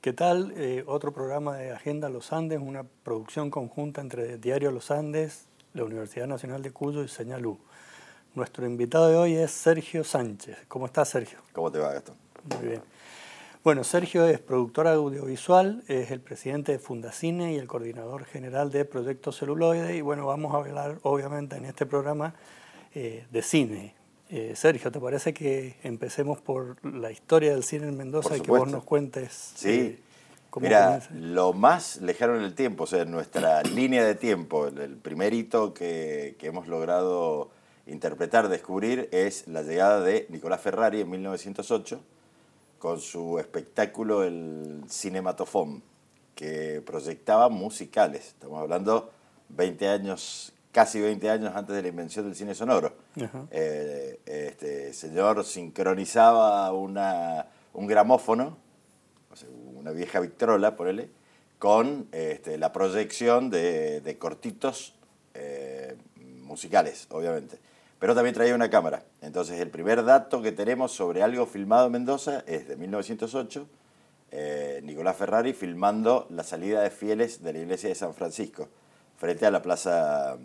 ¿Qué tal? Otro programa de Agenda Los Andes, una producción conjunta entre Diario Los Andes, la Universidad Nacional de Cuyo y Señalú. Nuestro invitado de hoy es Sergio Sánchez. ¿Cómo estás, Sergio? ¿Cómo te va, Gastón? Muy bien. Bueno, Sergio es productor audiovisual, es el presidente de Fundacine y el coordinador general de Proyecto Celuloide. Y bueno, vamos a hablar, obviamente, en este programa de cine. Sergio, ¿te parece que empecemos por la historia del cine en Mendoza y que vos nos cuentes sí. cómo Mira, comienza? lo más lejano en el tiempo, o sea, en nuestra línea de tiempo, el primer hito que hemos logrado interpretar, descubrir, es la llegada de Nicolás Ferrari en 1908 con su espectáculo El Cinematofón, que proyectaba musicales. Estamos hablando 20 años, casi 20 años antes de la invención del cine sonoro. Ajá. Este señor sincronizaba un gramófono, o sea, una vieja Victrola, ponele, con la proyección de cortitos musicales, obviamente. Pero también traía una cámara. Entonces, el primer dato que tenemos sobre algo filmado en Mendoza es de 1908, Nicolás Ferrari filmando la salida de fieles de la iglesia de San Francisco, frente a la plaza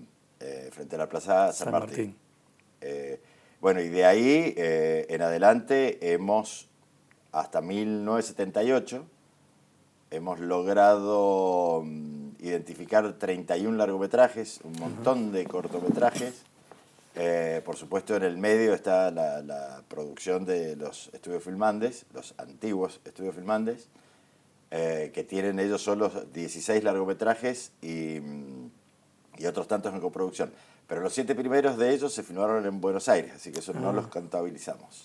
San Martín. Bueno, y de ahí en adelante hasta 1978, hemos logrado identificar 31 largometrajes, un montón de cortometrajes. Por supuesto, en el medio está la producción de los estudios Filmandes, los antiguos estudios Filmandes, que tienen ellos solos 16 largometrajes y otros tantos en coproducción. Pero los 7 primeros de ellos se filmaron en Buenos Aires, así que eso no los contabilizamos.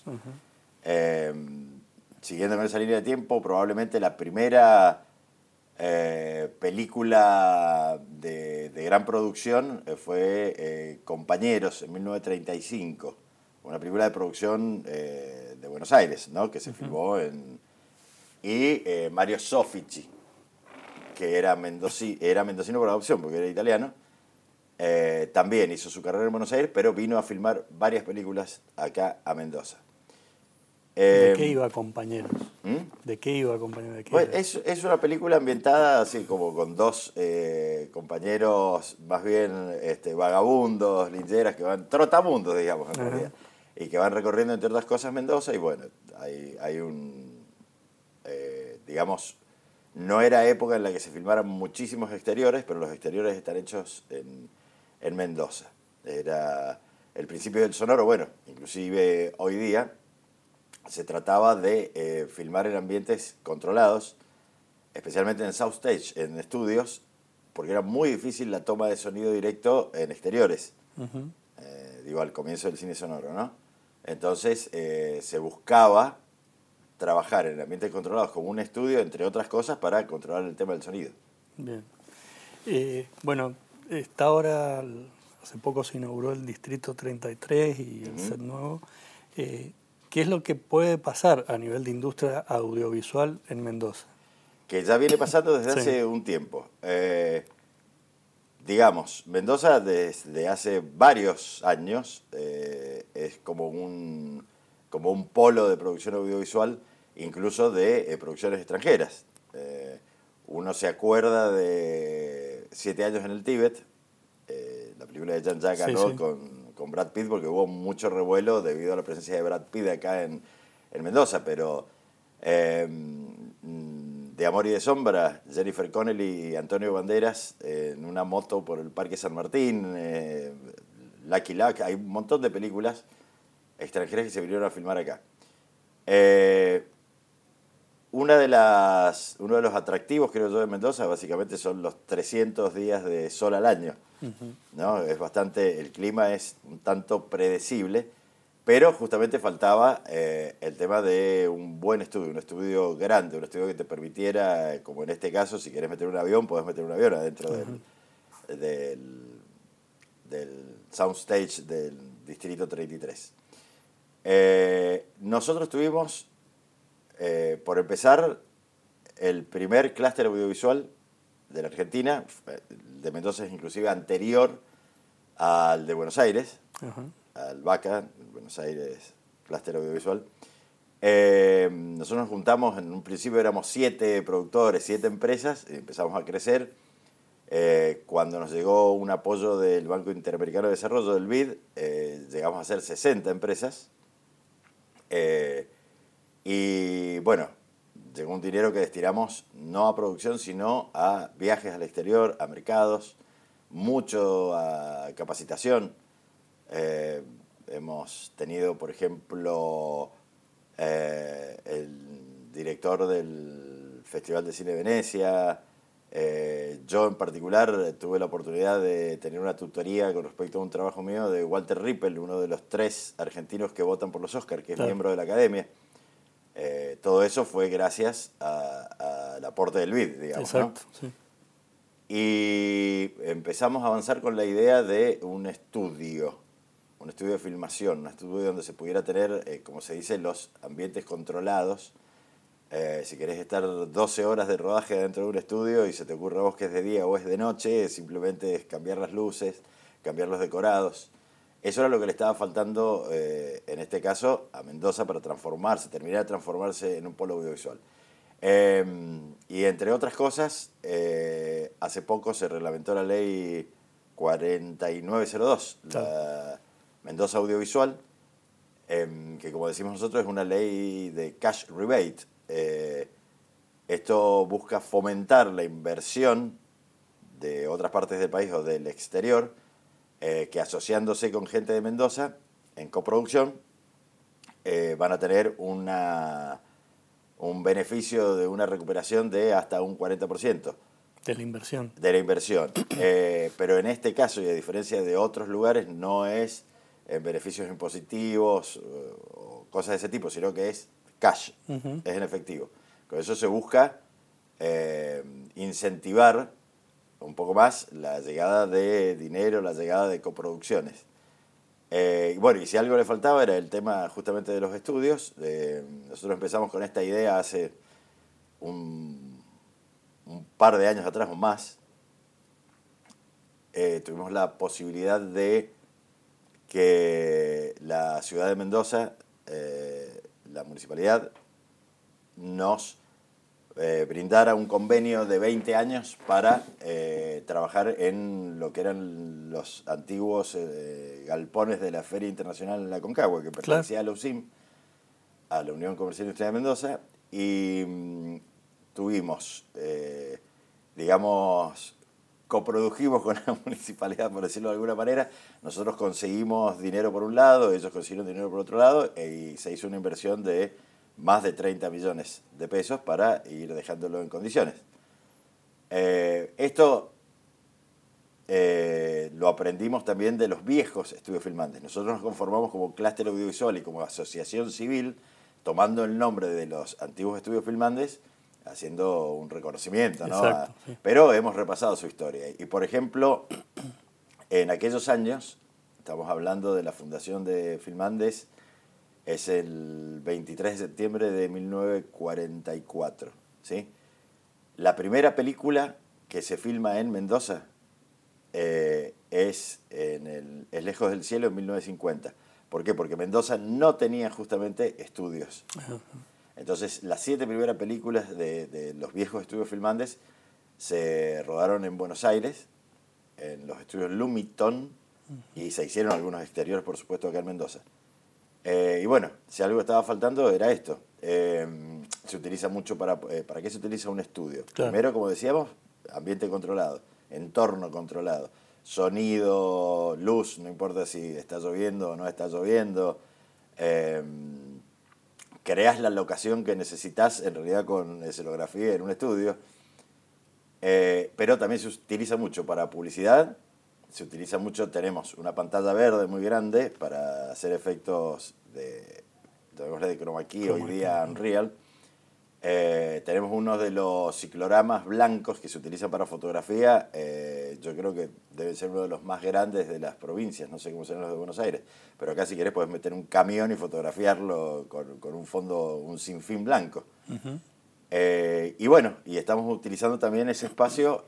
Siguiendo con esa línea de tiempo, probablemente la primera película de gran producción fue Compañeros, en 1935, una película de producción de Buenos Aires, ¿no? Que se filmó en... Y Mario Soffici, que era mendocino por adopción, porque era italiano, también hizo su carrera en Buenos Aires, pero vino a filmar varias películas acá a Mendoza. ¿De qué iba, Compañeros? ¿De qué iba, Compañeros? Bueno, es una película ambientada así como con dos compañeros más bien vagabundos, lincheras, que van, trotamundos, digamos, en realidad, y que van recorriendo, entre otras cosas, Mendoza, y bueno, hay un, digamos, no era época en la que se filmaran muchísimos exteriores, pero los exteriores están hechos en Mendoza. Era el principio del sonoro, bueno, inclusive hoy día se trataba de filmar en ambientes controlados, especialmente en soundstage, en estudios, porque era muy difícil la toma de sonido directo en exteriores. Digo, al comienzo del cine sonoro, ¿no? Entonces se buscaba trabajar en ambientes controlados como un estudio, entre otras cosas, para controlar el tema del sonido. Bien. Bueno, está ahora, hace poco se inauguró el Distrito 33 y el set nuevo. ¿Qué es lo que puede pasar a nivel de industria audiovisual en Mendoza? Que ya viene pasando desde hace un tiempo. Digamos, Mendoza desde hace varios años es como un polo de producción audiovisual, incluso de producciones extranjeras. Uno se acuerda de 7 años en el Tíbet, la película de Jean-Jacques Annaud con Brad Pitt, porque hubo mucho revuelo debido a la presencia de Brad Pitt acá en Mendoza, pero De Amor y de Sombra, Jennifer Connelly y Antonio Banderas en una moto por el Parque San Martín, Lucky Luck, hay un montón de películas extranjeras que se vinieron a filmar acá. Uno de los atractivos, creo yo, de Mendoza, básicamente son los 300 días de sol al año. ¿No? Es bastante, el clima es un tanto predecible, pero justamente faltaba el tema de un buen estudio, un estudio grande, un estudio que te permitiera, como en este caso, si querés meter un avión, podés meter un avión adentro del soundstage del Distrito 33. Nosotros tuvimos, por empezar, el primer clúster audiovisual de la Argentina, de Mendoza es inclusive anterior al de Buenos Aires, al BACA, Buenos Aires Clúster Audiovisual, Nosotros nos juntamos, en un principio éramos 7 productores, 7 empresas, y empezamos a crecer. Cuando nos llegó un apoyo del Banco Interamericano de Desarrollo, del BID, llegamos a ser 60 empresas. Y bueno, llegó un dinero que destinamos no a producción, sino a viajes al exterior, a mercados, mucho a capacitación. Hemos tenido, por ejemplo, el director del Festival de Cine de Venecia. Yo en particular tuve la oportunidad de tener una tutoría con respecto a un trabajo mío de Walter Rippel, uno de los 3 argentinos que votan por los Oscars, que es miembro de la Academia. Todo eso fue gracias al aporte del BID, digamos. Exacto, ¿no? sí. Y empezamos a avanzar con la idea de un estudio de filmación, un estudio donde se pudiera tener, como se dice, los ambientes controlados. Si querés estar 12 horas de rodaje dentro de un estudio y se te ocurre a vos que es de día o es de noche, simplemente es cambiar las luces, cambiar los decorados. Eso era lo que le estaba faltando, en este caso, a Mendoza para terminar de transformarse en un polo audiovisual. Y entre otras cosas, hace poco se reglamentó la ley 4902, la Mendoza Audiovisual, que como decimos nosotros es una ley de cash rebate. Esto busca fomentar la inversión de otras partes del país o del exterior, que asociándose con gente de Mendoza en coproducción van a tener un beneficio de una recuperación de hasta un 40%. De la inversión. De la inversión. Pero en este caso, y a diferencia de otros lugares, no es en beneficios impositivos o cosas de ese tipo, sino que es cash, es en efectivo. Con eso se busca incentivar un poco más la llegada de dinero, la llegada de coproducciones. Bueno, y si algo le faltaba era el tema justamente de los estudios. Nosotros empezamos con esta idea hace un par de años atrás o más. Tuvimos la posibilidad de que la ciudad de Mendoza, la municipalidad, nos brindara un convenio de 20 años para trabajar en lo que eran los antiguos galpones de la Feria Internacional en la Concagua, que pertenecía a la UCIM, a la Unión Comercial Industrial de Mendoza, y tuvimos, digamos, coprodujimos con la municipalidad, por decirlo de alguna manera. Nosotros conseguimos dinero por un lado, ellos consiguieron dinero por otro lado, y se hizo una inversión de más de 30 millones de pesos para ir dejándolo en condiciones. Esto lo aprendimos también de los viejos estudios filmantes. Nosotros nos conformamos como clúster audiovisual y como asociación civil, tomando el nombre de los antiguos estudios filmantes, haciendo un reconocimiento, ¿no? Exacto, sí. Pero hemos repasado su historia. Y, por ejemplo, en aquellos años, estamos hablando de la fundación de Filmandes, es el 23 de septiembre de 1944, ¿sí? La primera película que se filma en Mendoza es Lejos del Cielo, en 1950. ¿Por qué? Porque Mendoza no tenía justamente estudios. Entonces, las 7 primeras películas de los viejos estudios filmandes se rodaron en Buenos Aires, en los estudios Lumiton, y se hicieron algunos exteriores, por supuesto, acá en Mendoza. Y bueno, si algo estaba faltando era esto. Se utiliza mucho ¿para qué se utiliza un estudio? Claro. Primero, como decíamos, ambiente controlado, entorno controlado, sonido, luz, no importa si está lloviendo o no está lloviendo. Creas la locación que necesitas en realidad con escenografía en un estudio. Pero también se utiliza mucho para publicidad. Se utiliza mucho, tenemos una pantalla verde muy grande para hacer efectos de chroma key, hoy día Unreal. Tenemos uno de los cicloramas blancos que se utilizan para fotografía. Yo creo que debe ser uno de los más grandes de las provincias, no sé cómo serán los de Buenos Aires, pero acá si querés podés meter un camión y fotografiarlo con un fondo, un sinfín blanco. Y bueno, y estamos utilizando también ese espacio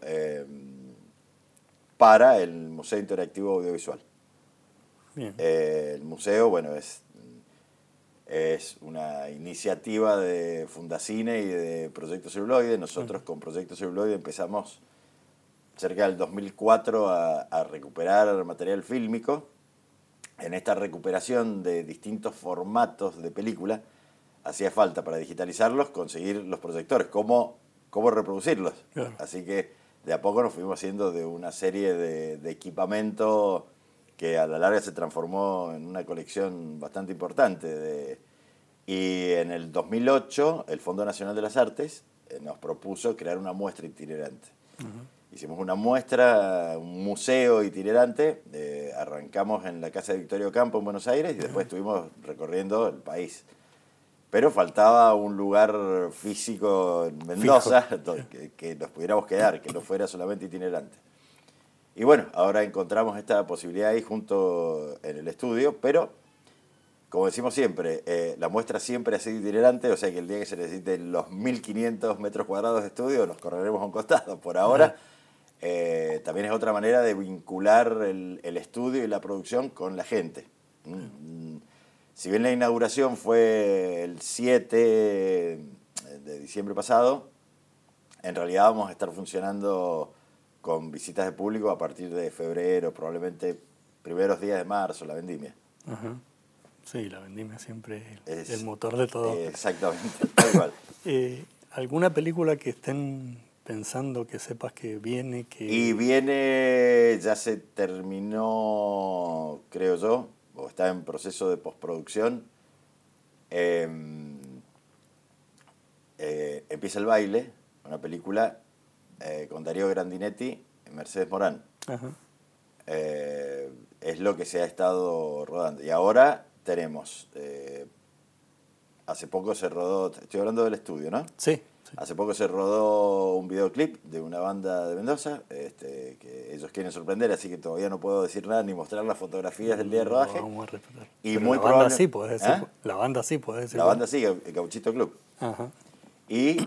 para el Museo Interactivo Audiovisual. Bien. El museo, bueno, Es una iniciativa de Fundacine y de Proyecto Celuloide. Nosotros con Proyecto Celuloide empezamos cerca del 2004 a recuperar material fílmico. En esta recuperación de distintos formatos de película, hacía falta para digitalizarlos conseguir los proyectores, cómo reproducirlos. Claro. Así que de a poco nos fuimos haciendo de una serie de equipamiento que a la larga se transformó en una colección bastante importante. Y en el 2008 el Fondo Nacional de las Artes nos propuso crear una muestra itinerante. Hicimos una muestra, un museo itinerante, arrancamos en la Casa de Victoria Ocampo en Buenos Aires y después estuvimos recorriendo el país. Pero faltaba un lugar físico en Mendoza que nos pudiéramos quedar, que no fuera solamente itinerante. Y bueno, ahora encontramos esta posibilidad ahí junto en el estudio, pero como decimos siempre, la muestra siempre ha sido itinerante, o sea que el día que se necesiten los 1.500 metros cuadrados de estudio nos correremos a un costado. Por ahora, también es otra manera de vincular el estudio y la producción con la gente. Si bien la inauguración fue el 7 de diciembre pasado, en realidad vamos a estar funcionando con visitas de público a partir de febrero, probablemente primeros días de marzo, la vendimia. Ajá. Sí, la vendimia siempre es el motor de todo. Exactamente, tal cual. ¿Alguna película que estén pensando, que sepas que viene? Y viene, ya se terminó, creo yo, o está en proceso de postproducción. Empieza el baile, una película con Darío Grandinetti y Mercedes Morán. Ajá. Es lo que se ha estado rodando. Y ahora tenemos, hace poco se rodó, estoy hablando del estudio, ¿no? Sí. Hace poco se rodó un videoclip de una banda de Mendoza, que ellos quieren sorprender, así que todavía no puedo decir nada ni mostrar las fotografías del día de rodaje. Vamos a respetar. Y pero muy la banda probable... sí puede decir. ¿Eh? La banda sí puede decir. La banda sí, el Gauchito Club. Ajá. Y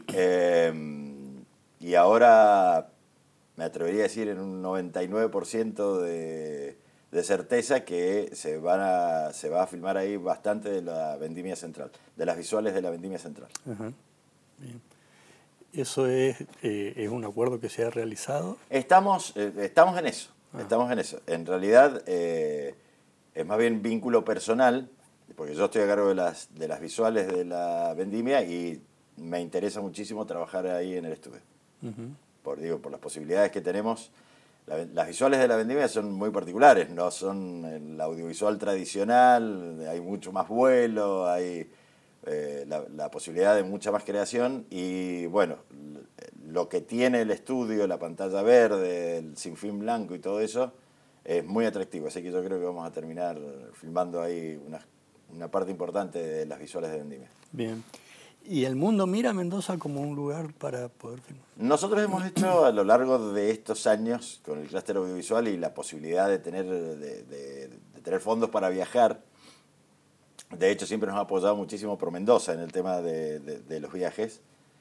ahora me atrevería a decir en un 99% de certeza que se va a filmar ahí bastante de la vendimia central, de las visuales de la vendimia central. Ajá. Bien. ¿Eso es un acuerdo que se ha realizado? Estamos en eso, estamos en eso. En realidad es más bien vínculo personal, porque yo estoy a cargo de las visuales de la vendimia y me interesa muchísimo trabajar ahí en el estudio. Por las posibilidades que tenemos. Las visuales de la vendimia son muy particulares, no son el audiovisual tradicional, hay mucho más vuelo, hay la posibilidad de mucha más creación y bueno, lo que tiene el estudio, la pantalla verde, el sinfín blanco y todo eso es muy atractivo, así que yo creo que vamos a terminar filmando ahí una parte importante de las visuales de vendimia. Bien. ¿Y el mundo mira a Mendoza como un lugar para poder filmar? Nosotros hemos hecho a lo largo de estos años, con el clúster audiovisual y la posibilidad de tener fondos para viajar, de hecho siempre nos ha apoyado muchísimo por Mendoza en el tema de los viajes.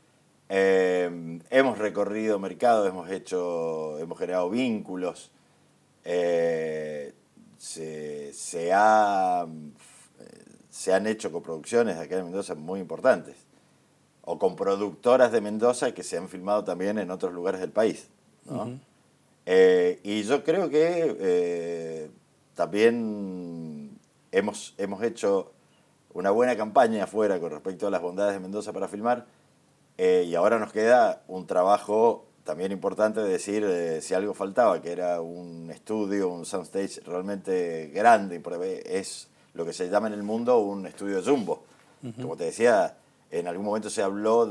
Hemos recorrido mercados, hemos generado vínculos, se han hecho coproducciones acá en Mendoza muy importantes, o con productoras de Mendoza que se han filmado también en otros lugares del país, ¿no? Y yo creo que también hemos hecho una buena campaña afuera con respecto a las bondades de Mendoza para filmar, y ahora nos queda un trabajo también importante de decir si algo faltaba, que era un estudio, un soundstage realmente grande, es lo que se llama en el mundo un estudio jumbo. Como te decía, en algún momento se habló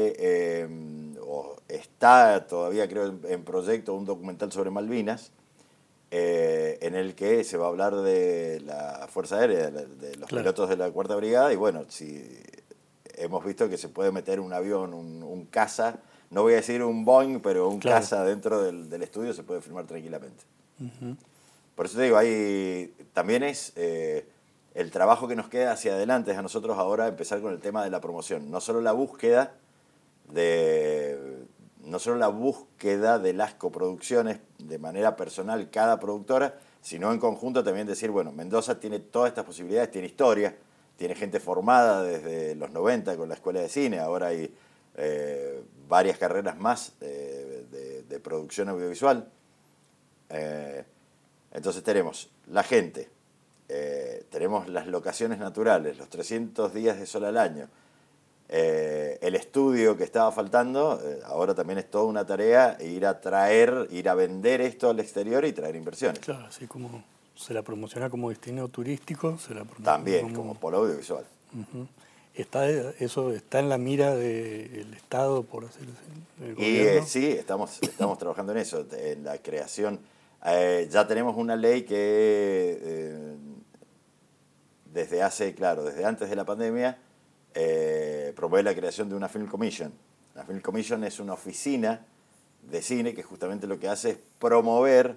o está todavía creo en proyecto un documental sobre Malvinas, en el que se va a hablar de la Fuerza Aérea, de los pilotos de la Cuarta Brigada, y bueno, si hemos visto que se puede meter un avión, un caza, no voy a decir un Boeing, pero un caza dentro del estudio se puede filmar tranquilamente. Por eso te digo, ahí también es el trabajo que nos queda hacia adelante, es a nosotros ahora empezar con el tema de la promoción, no solo la búsqueda de las coproducciones de manera personal cada productora, sino en conjunto también decir, bueno, Mendoza tiene todas estas posibilidades, tiene historia, tiene gente formada desde los 90 con la Escuela de Cine, ahora hay varias carreras más de producción audiovisual. Entonces tenemos la gente, tenemos las locaciones naturales, los 300 días de sol al año, el estudio que estaba faltando, ahora también es toda una tarea ir a vender esto al exterior y traer inversiones. Claro, así como se la promociona como destino turístico, se la promociona También como polo audiovisual. Uh-huh. ¿Eso está en la mira del Estado, por así decirlo, del gobierno? Sí, estamos trabajando en eso, en la creación. Ya tenemos una ley que desde antes de la pandemia, promueve la creación de una Film Commission. La Film Commission es una oficina de cine que justamente lo que hace es promover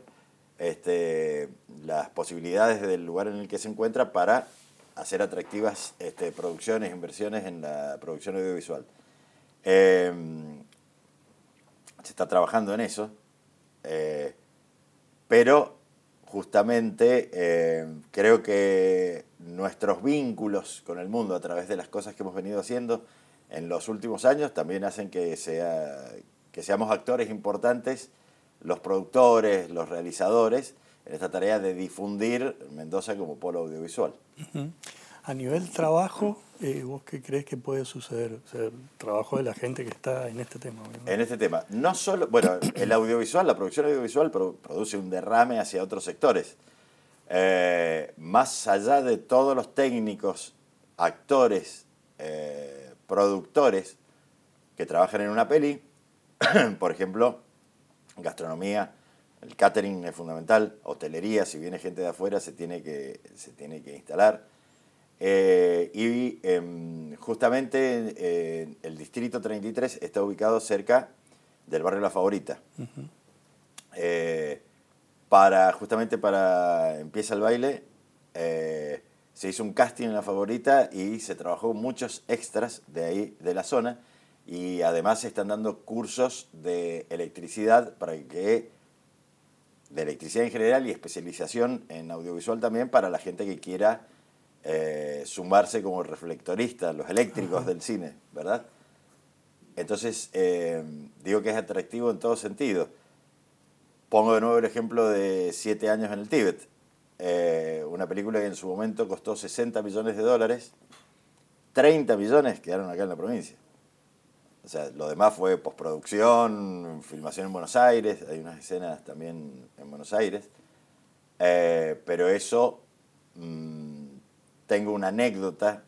las posibilidades del lugar en el que se encuentra para hacer atractivas producciones, inversiones en la producción audiovisual. Se está trabajando en eso, pero justamente creo que nuestros vínculos con el mundo a través de las cosas que hemos venido haciendo en los últimos años también hacen que seamos actores importantes, los productores, los realizadores, en esta tarea de difundir Mendoza como polo audiovisual. Uh-huh. A nivel trabajo, ¿vos qué crees que puede suceder? O sea, el trabajo de la gente que está en este tema, ¿verdad? En este tema, no solo, bueno, el audiovisual, la producción audiovisual produce un derrame hacia otros sectores. Más allá de todos los técnicos, actores, productores que trabajan en una peli, por ejemplo, gastronomía, el catering es fundamental, hotelería, si viene gente de afuera se tiene que instalar. Justamente el Distrito 33 está ubicado cerca del barrio La Favorita. Uh-huh. Justamente para Empieza el Baile, se hizo un casting en La Favorita y se trabajó muchos extras de ahí, de la zona, y además se están dando cursos de electricidad de electricidad en general y especialización en audiovisual también para la gente que quiera sumarse como reflectorista, los eléctricos uh-huh. del cine, ¿verdad? Entonces, digo que es atractivo en todo sentido. Pongo de nuevo el ejemplo de 7 años en el Tíbet. Una película que en su momento costó $60 millones, 30 millones quedaron acá en la provincia. O sea, lo demás fue postproducción, filmación en Buenos Aires, hay unas escenas también en Buenos Aires. Pero eso, tengo una anécdota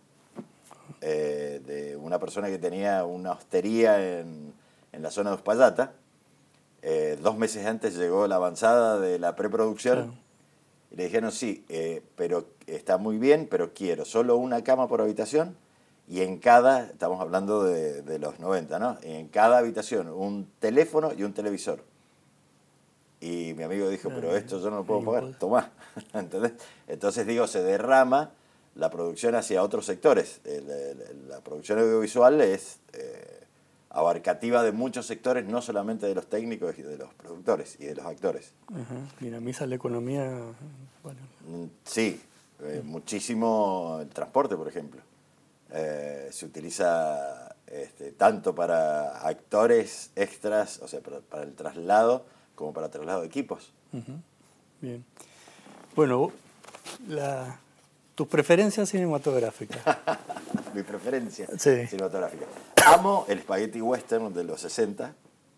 de una persona que tenía una hostería en la zona de Uspallata. 2 meses antes llegó la avanzada de la preproducción. Claro. Y le dijeron, sí, pero está muy bien, pero quiero solo una cama por habitación y en estamos hablando de los 90, ¿no? En cada habitación un teléfono y un televisor. Y mi amigo dijo, pero esto yo no lo puedo pagar, tomá. ¿Entendés? Entonces digo, se derrama la producción hacia otros sectores. La producción audiovisual es abarcativa de muchos sectores, no solamente de los técnicos y de los productores y de los actores. Uh-huh. Dinamiza la economía. Bueno. Sí, muchísimo el transporte, por ejemplo. Se utiliza tanto para actores extras, o sea, para el traslado, como para traslado de equipos. Uh-huh. Bien. Bueno, tus preferencias cinematográficas. Mi preferencia sí. cinematográfica. Amo el spaghetti western de los 60.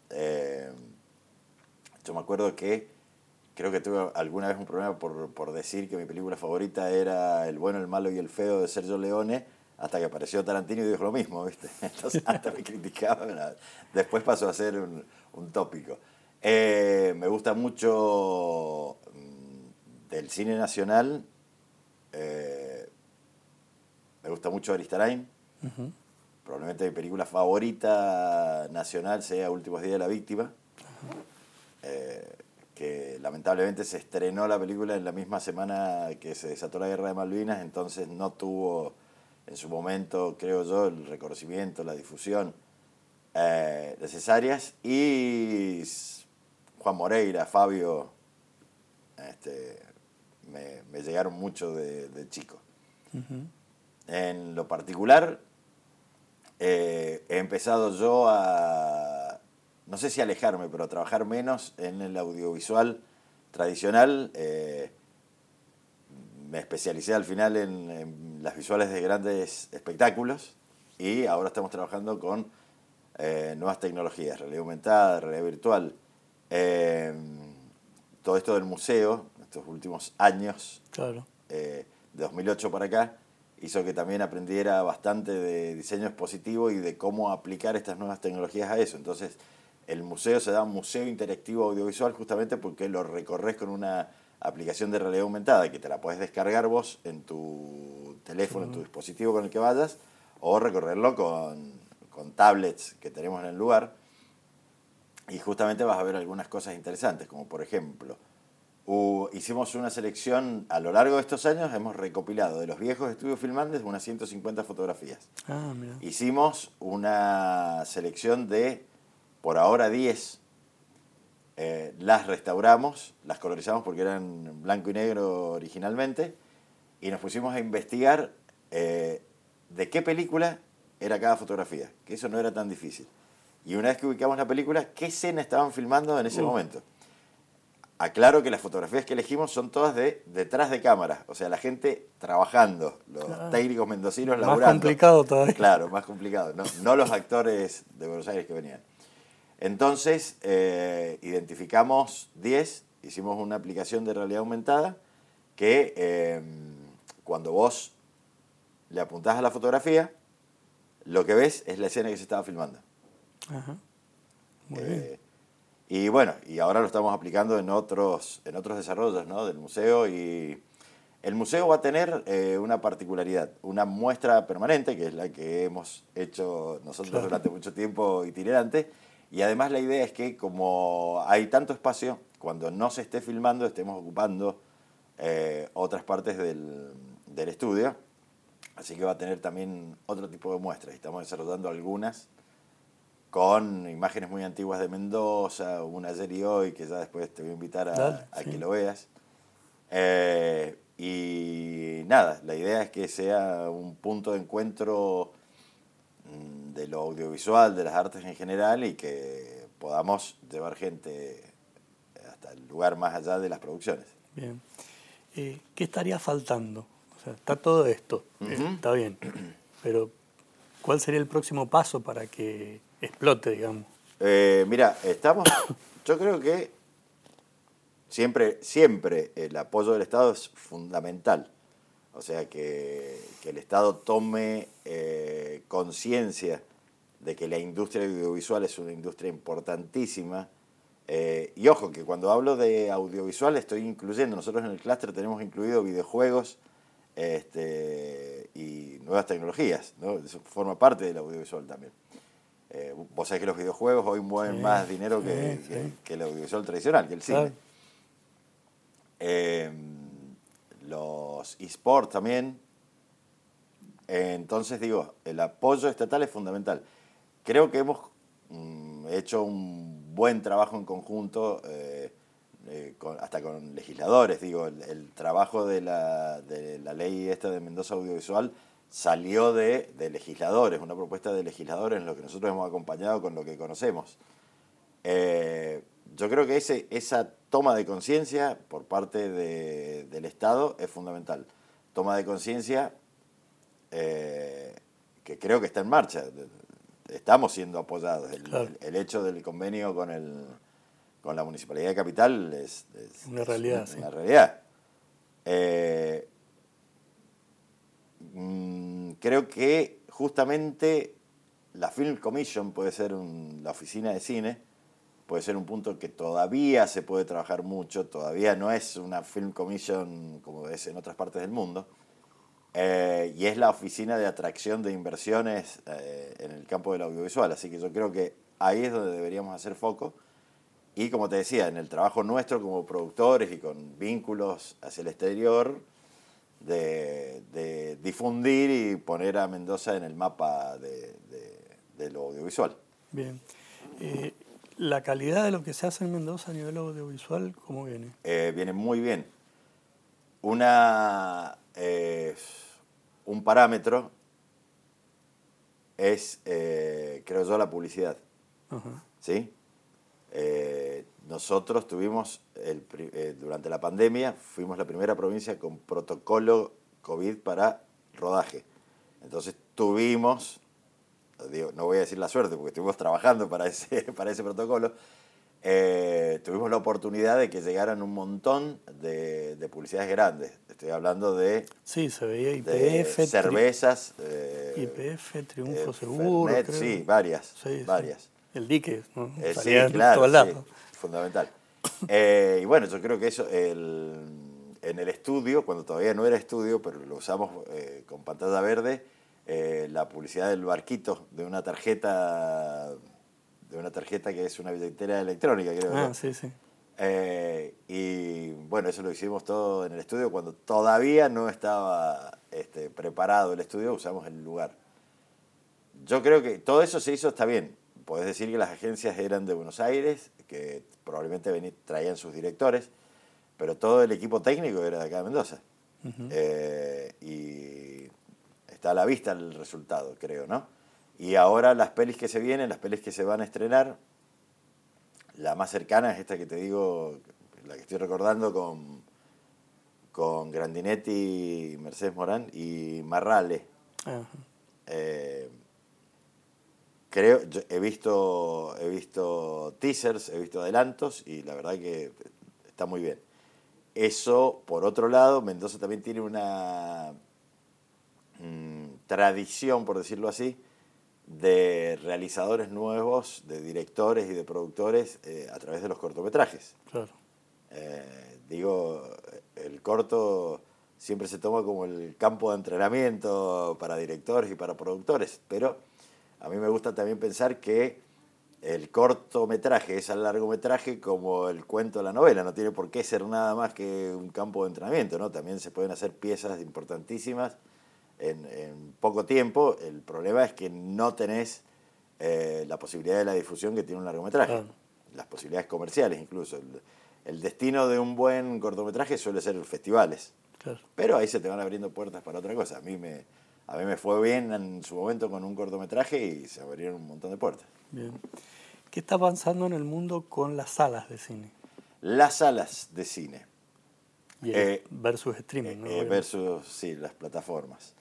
Yo me acuerdo que creo que tuve alguna vez un problema por decir que mi película favorita era El bueno, el malo y el feo de Sergio Leone, hasta que apareció Tarantino y dijo lo mismo, ¿viste? Entonces hasta me criticaban. Después pasó a ser un tópico. Me gusta mucho del cine nacional. Me gusta mucho Aristarain. Uh-huh. Probablemente mi película favorita nacional sea Últimos días de la víctima. Uh-huh. Que lamentablemente se estrenó la película en la misma semana que se desató la guerra de Malvinas, entonces no tuvo en su momento, creo yo, el reconocimiento, la difusión necesarias. Y Juan Moreira, Fabio, me llegaron mucho de chico. Uh-huh. en lo particular, he empezado yo a, no sé si alejarme, pero a trabajar menos en el audiovisual tradicional. Me especialicé al final en las visuales de grandes espectáculos y ahora estamos trabajando con nuevas tecnologías, realidad aumentada, realidad virtual. Todo esto del museo, estos últimos años, Claro. de 2008 para acá, hizo que también aprendiera bastante de diseño expositivo y de cómo aplicar estas nuevas tecnologías a eso. Entonces, el museo se da un museo interactivo audiovisual justamente porque lo recorres con una aplicación de realidad aumentada que te la puedes descargar vos en tu teléfono, en tu dispositivo con el que vayas, o recorrerlo con tablets que tenemos en el lugar. Y justamente vas a ver algunas cosas interesantes, como por ejemplo, hicimos una selección a lo largo de estos años, hemos recopilado de los viejos estudios filmantes unas 150 fotografías. Ah, mira. Hicimos una selección de, por ahora, 10. Las restauramos, las colorizamos porque eran blanco y negro originalmente, y nos pusimos a investigar de qué película era cada fotografía, que eso no era tan difícil. Y una vez que ubicamos la película, ¿qué escena estaban filmando en ese momento? Aclaro que las fotografías que elegimos son todas de detrás de cámara, o sea, la gente trabajando, los técnicos mendocinos laburando. Más complicado todavía. Claro, más complicado, no los actores de Buenos Aires que venían. Entonces, identificamos 10, hicimos una aplicación de realidad aumentada que cuando vos le apuntás a la fotografía, lo que ves es la escena que se estaba filmando. Ajá. Muy bien. Y bueno, y ahora lo estamos aplicando en otros desarrollos, ¿no?, del museo. Y el museo va a tener una particularidad, una muestra permanente, que es la que hemos hecho nosotros durante mucho tiempo itinerante. Y además la idea es que como hay tanto espacio, cuando no se esté filmando estemos ocupando otras partes del estudio. Así que va a tener también otro tipo de muestras. Estamos desarrollando algunas con imágenes muy antiguas de Mendoza, una ayer y hoy, que ya después te voy a invitar a que lo veas. Y nada, la idea es que sea un punto de encuentro de lo audiovisual, de las artes en general, y que podamos llevar gente hasta el lugar más allá de las producciones. Bien. ¿Qué estaría faltando? O sea, está todo esto, está bien, pero ¿cuál sería el próximo paso para que explote, digamos? Mira, yo creo que siempre el apoyo del Estado es fundamental. O sea, que el Estado tome conciencia de que la industria audiovisual es una industria importantísima. Y ojo, que cuando hablo de audiovisual estoy incluyendo, nosotros en el clúster tenemos incluido videojuegos y nuevas tecnologías, ¿no? Eso forma parte del audiovisual también. Vos sabés que los videojuegos hoy mueven más dinero que el audiovisual tradicional, que el cine. Los eSports también. Entonces digo, el apoyo estatal es fundamental. Creo que hemos hecho un buen trabajo en conjunto, hasta con legisladores. Digo, el trabajo de la ley esta de Mendoza Audiovisual salió de legisladores, una propuesta de legisladores en lo que nosotros hemos acompañado con lo que conocemos. Yo creo que esa toma de conciencia por parte del Estado es fundamental. Toma de conciencia que creo que está en marcha. Estamos siendo apoyados. El hecho del convenio con la Municipalidad de Capital es una realidad. Una realidad. Creo que justamente la Film Commission puede ser la oficina de cine, puede ser un punto que todavía se puede trabajar mucho, todavía no es una Film Commission como es en otras partes del mundo, y es la oficina de atracción de inversiones en el campo del audiovisual, así que yo creo que ahí es donde deberíamos hacer foco, y como te decía, en el trabajo nuestro como productores y con vínculos hacia el exterior, de difundir y poner a Mendoza en el mapa de lo audiovisual. Bien. ¿La calidad de lo que se hace en Mendoza a nivel audiovisual, cómo viene? Viene muy bien. Una un parámetro es, creo yo, la publicidad. Ajá. ¿Sí? Nosotros tuvimos, durante la pandemia, fuimos la primera provincia con protocolo COVID para rodaje. Entonces tuvimos, digo, no voy a decir la suerte porque estuvimos trabajando para ese protocolo, tuvimos la oportunidad de que llegaran un montón de publicidades grandes. Estoy hablando de, Sí, se veía de YPF, cervezas, YPF, Triunfo Seguro, Fernet, creo. sí, varias. Sí, varias. sí. El dique, ¿no? Sí, Salía en claro, todos sí, lados. fundamental. Y bueno, yo creo que eso, en el estudio, cuando todavía no era estudio, pero lo usamos con pantalla verde, la publicidad del barquito de una tarjeta que es una billetera electrónica, creo. Ah, ¿no? sí, sí. Y bueno, eso lo hicimos todo en el estudio cuando todavía no estaba preparado el estudio, usamos el lugar. Yo creo que todo eso se hizo, está bien. Podés decir que las agencias eran de Buenos Aires, que probablemente traían sus directores, pero todo el equipo técnico era de acá de Mendoza. Y está a la vista el resultado, creo, ¿no? Y ahora las pelis que se vienen, las pelis que se van a estrenar, la más cercana es esta que te digo, la que estoy recordando con Grandinetti, Mercedes Morán y Marrale. Ajá. Creo, he visto teasers, he visto adelantos y la verdad que está muy bien. Eso, por otro lado, Mendoza también tiene una tradición, por decirlo así, de realizadores nuevos, de directores y de productores a través de los cortometrajes. Claro. El corto siempre se toma como el campo de entrenamiento para directores y para productores, pero a mí me gusta también pensar que el cortometraje es al largometraje como el cuento o la novela, no tiene por qué ser nada más que un campo de entrenamiento, ¿no? También se pueden hacer piezas importantísimas en poco tiempo. El problema es que no tenés la posibilidad de la difusión que tiene un largometraje, Claro. las posibilidades comerciales incluso. El destino de un buen cortometraje suele ser festivales, Claro. pero ahí se te van abriendo puertas para otra cosa. A mí me fue bien en su momento con un cortometraje y se abrieron un montón de puertas. Bien. ¿Qué está avanzando en el mundo con las salas de cine? Las salas de cine. Y el versus streaming, ¿no? Versus, sí, las plataformas.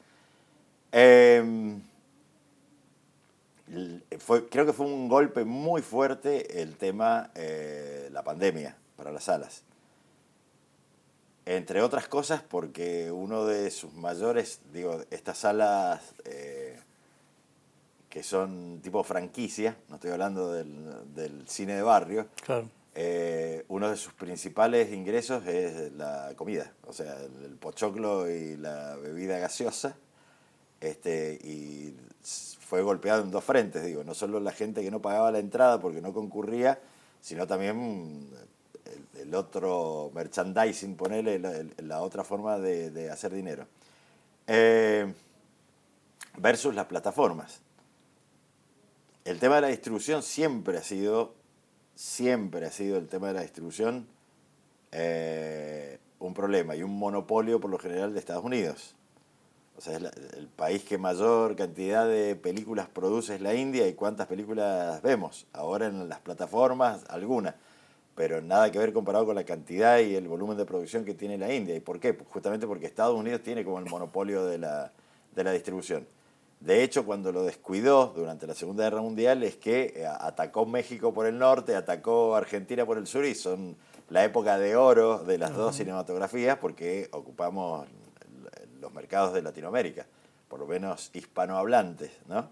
Creo que fue un golpe muy fuerte el tema, la pandemia para las salas. Entre otras cosas porque uno de sus mayores, estas salas que son tipo franquicia, no estoy hablando del cine de barrio, Claro. uno de sus principales ingresos es la comida, o sea, el pochoclo y la bebida gaseosa, y fue golpeado en dos frentes, no solo la gente que no pagaba la entrada porque no concurría, sino también el otro merchandising, ponele, la otra forma de hacer dinero. Versus las plataformas. El tema de la distribución siempre ha sido el tema de la distribución un problema y un monopolio por lo general de Estados Unidos. O sea, es el país que mayor cantidad de películas produce es la India, y cuántas películas vemos. Ahora en las plataformas, algunas, pero nada que ver comparado con la cantidad y el volumen de producción que tiene la India. ¿Y por qué? Pues justamente porque Estados Unidos tiene como el monopolio de la distribución. De hecho, cuando lo descuidó durante la Segunda Guerra Mundial es que atacó México por el norte, atacó Argentina por el sur, y son la época de oro de las dos cinematografías porque ocupamos los mercados de Latinoamérica, por lo menos hispanohablantes, ¿no?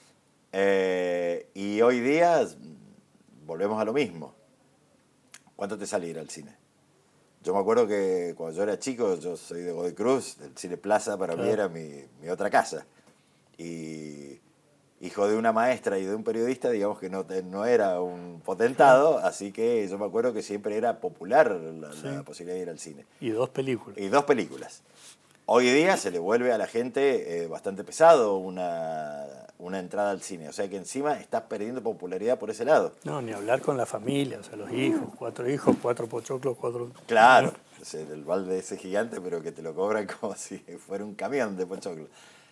Y hoy día volvemos a lo mismo. ¿Cuánto te sale ir al cine? Yo me acuerdo que cuando yo era chico, yo soy de Godoy Cruz, el Cine Plaza para mí era mi otra casa. Y hijo de una maestra y de un periodista, digamos que no era un potentado, así que yo me acuerdo que siempre era popular la posibilidad de ir al cine. Y dos películas. Y dos películas. Hoy día se le vuelve a la gente bastante pesado una entrada al cine, o sea que encima está perdiendo popularidad por ese lado. No, ni hablar con la familia, o sea, los hijos, 4 hijos, 4 pochoclos, 4... Claro, del balde ese gigante, pero que te lo cobran como si fuera un camión de pochoclo.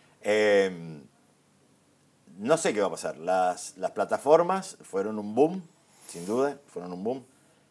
No sé qué va a pasar. Las plataformas fueron un boom, sin duda, fueron un boom.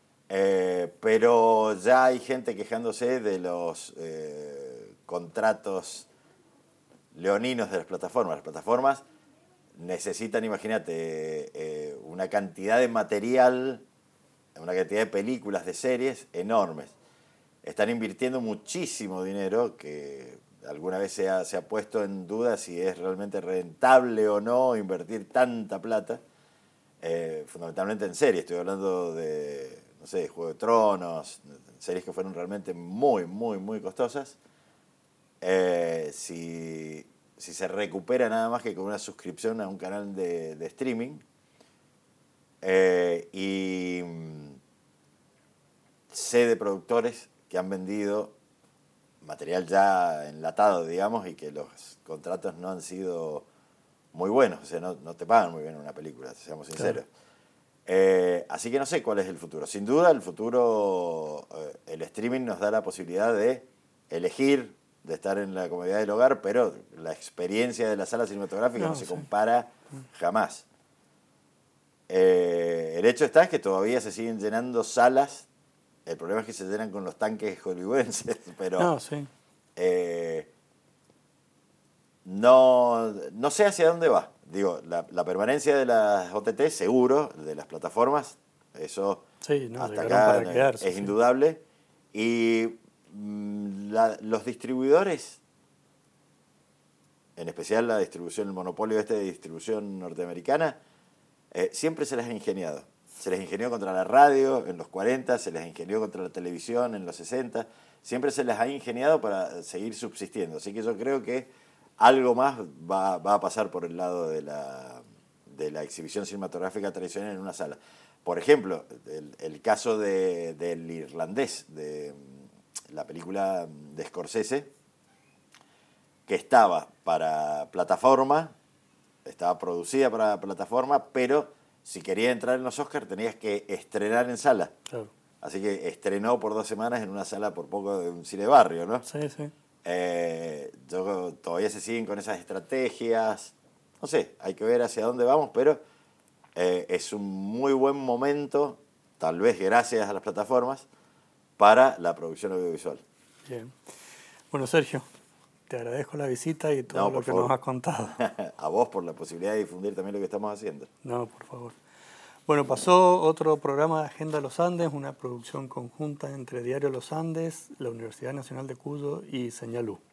Pero ya hay gente quejándose de los contratos leoninos de las plataformas. Las plataformas necesitan, imagínate, una cantidad de material, una cantidad de películas, de series enormes. Están invirtiendo muchísimo dinero, que alguna vez se ha puesto en duda si es realmente rentable o no invertir tanta plata, fundamentalmente en series. Estoy hablando de, no sé, Juego de Tronos, series que fueron realmente muy, muy, muy costosas. Si se recupera nada más que con una suscripción a un canal de streaming, y sé de productores que han vendido material ya enlatado, digamos, y que los contratos no han sido muy buenos, o sea, no te pagan muy bien una película, seamos sinceros. Claro. Así que no sé cuál es el futuro. Sin duda, el futuro, el streaming nos da la posibilidad de elegir, de estar en la comodidad del hogar, pero la experiencia de la sala cinematográfica no se compara jamás. El hecho está es que todavía se siguen llenando salas. El problema es que se llenan con los tanques hollywoodenses, pero no sé hacia dónde va. Digo, la permanencia de las OTT, seguro, de las plataformas, eso hasta acá es indudable. Y los distribuidores, en especial la distribución, el monopolio de distribución norteamericana, siempre se las ha ingeniado. Se les ingenió contra la radio en los 40, se les ingenió contra la televisión en los 60. Siempre se les ha ingeniado para seguir subsistiendo. Así que yo creo que algo más va a pasar por el lado de la exhibición cinematográfica tradicional en una sala. Por ejemplo, el caso del Irlandés, de la película de Scorsese, que estaba para plataforma, estaba producida para plataforma, pero si quería entrar en los Oscars tenías que estrenar en sala. Claro. Así que estrenó por 2 semanas en una sala por poco de un cine barrio, ¿no? Sí, sí. Todavía se siguen con esas estrategias. No sé, hay que ver hacia dónde vamos, pero es un muy buen momento, tal vez gracias a las plataformas, para la producción audiovisual. Bien. Bueno, Sergio, te agradezco la visita y todo lo que nos has contado. A vos por la posibilidad de difundir también lo que estamos haciendo. No, por favor. Bueno, pasó otro programa de Agenda Los Andes, una producción conjunta entre Diario Los Andes, la Universidad Nacional de Cuyo y Señalú.